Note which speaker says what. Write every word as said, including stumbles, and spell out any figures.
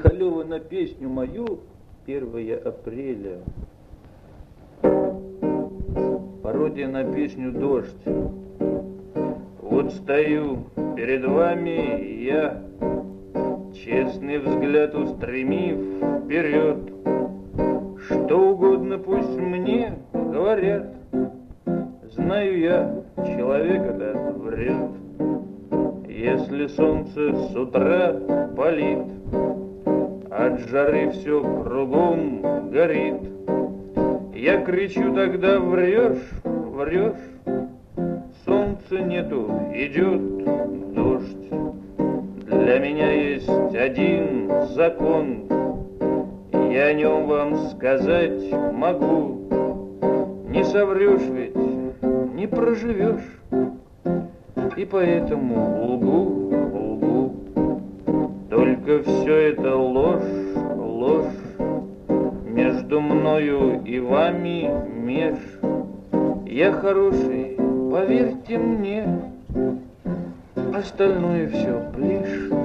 Speaker 1: Халёва на песню мою первое апреля. Пародия на песню «Дождь». Вот стою перед вами я, честный взгляд устремив вперед. Что угодно пусть мне говорят, знаю я, человек этот врет. Если солнце с утра палит, от жары все кругом горит, я кричу тогда: врешь, врешь, солнца нету, идет дождь. Для меня есть один закон, я о нем вам сказать могу. Не соврешь ведь, не проживешь, и поэтому лгу, лгу. Только все это ложь, ложь, между мною и вами меж. Я хороший, поверьте мне, остальное все ближе.